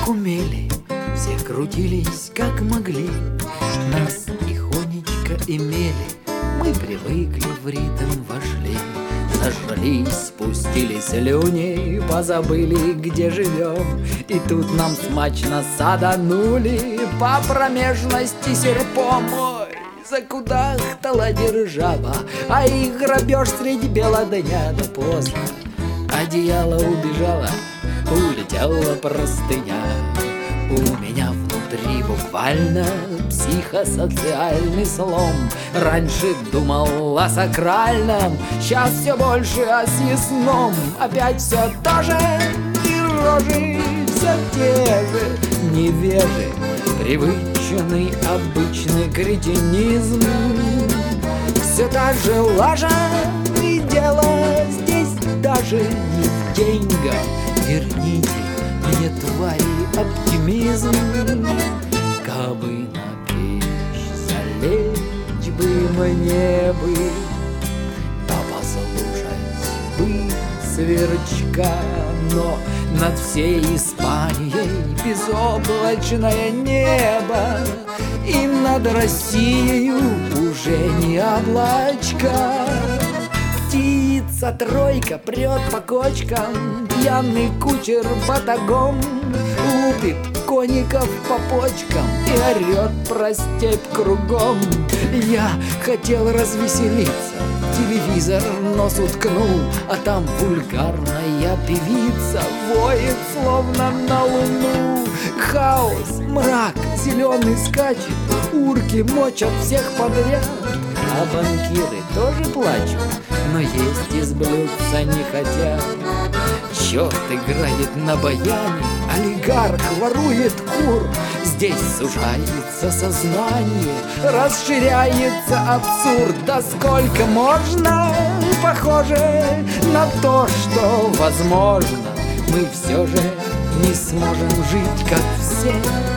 как умели, все крутились как могли, нас тихонечко имели. Мы привыкли, в ритм вошли, зажрались, пустили слюни, позабыли, где живем. И тут нам смачно саданули по промежности серпом. Ой, закудахтала держава, а их грабеж средь бела дня. Да поздно, одеяло убежало, улетела простыня. У меня внутри буквально психосоциальный слом. Раньше думал о сакральном, сейчас все больше о съестном. Опять все то же, и рожи все те же, невежи, привычный обычный кретинизм. Все та же лажа, и дело здесь даже не в деньгах. Верните мне, твари, оптимизм. Кабы на печь залечь бы мне бы, да послушать бы сверчка. Но над всей Испанией безоблачное небо, и над Россией уже не облачка. Птица тройка прет по кочкам, пьяный кучер батагом лупит коников по почкам и орет про степь кругом. Я хотел развеселиться, телевизор нос уткнул, а там вульгарная певица воет словно на луну. Хаос, мрак, зеленый скачет, урки мочат всех подряд, а банкиры тоже плачут, но есть из блюдца не хотят. Черт играет на баяне, олигарх ворует кур. Здесь сужается сознание, расширяется абсурд. Да сколько можно? Похоже на то, что возможно мы все же не сможем жить, как все.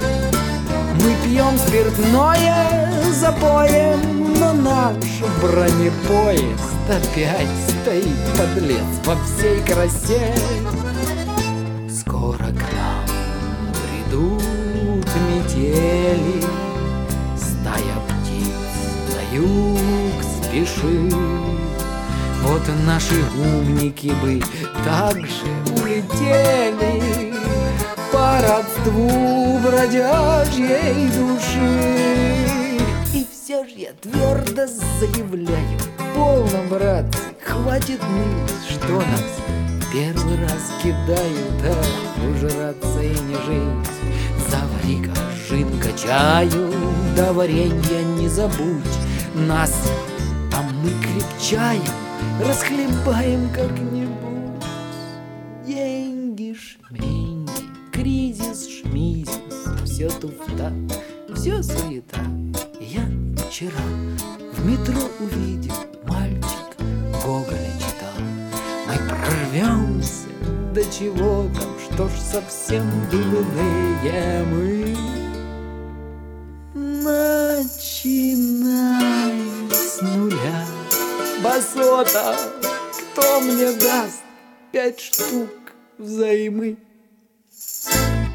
Мы пьем спиртное запоем, но наш бронепоезд опять стоит, подлец, во всей красе. Скоро к нам придут метели, стая птиц на юг спешит. Вот наши умники бы также улетели по родству бродяжьей души. И все же я твердо заявляю: полно, братцы, хватит ныть, что нас первый раз кидают, а ужраться и не жить. Завари-ка, жинка, чаю, да варенья не забудь. Нас, а мы крепчаем, расхлебаем как-нибудь. Деньги, шменьги, кризис, шмизис, все туфта, все суета. Я вчера в метро увидел, мальчик Гоголя читал. Мы прорвемся, до чего там, что ж совсем дурные мы. Начинаем с нуля. Басота, кто мне даст 5 штук взаймы?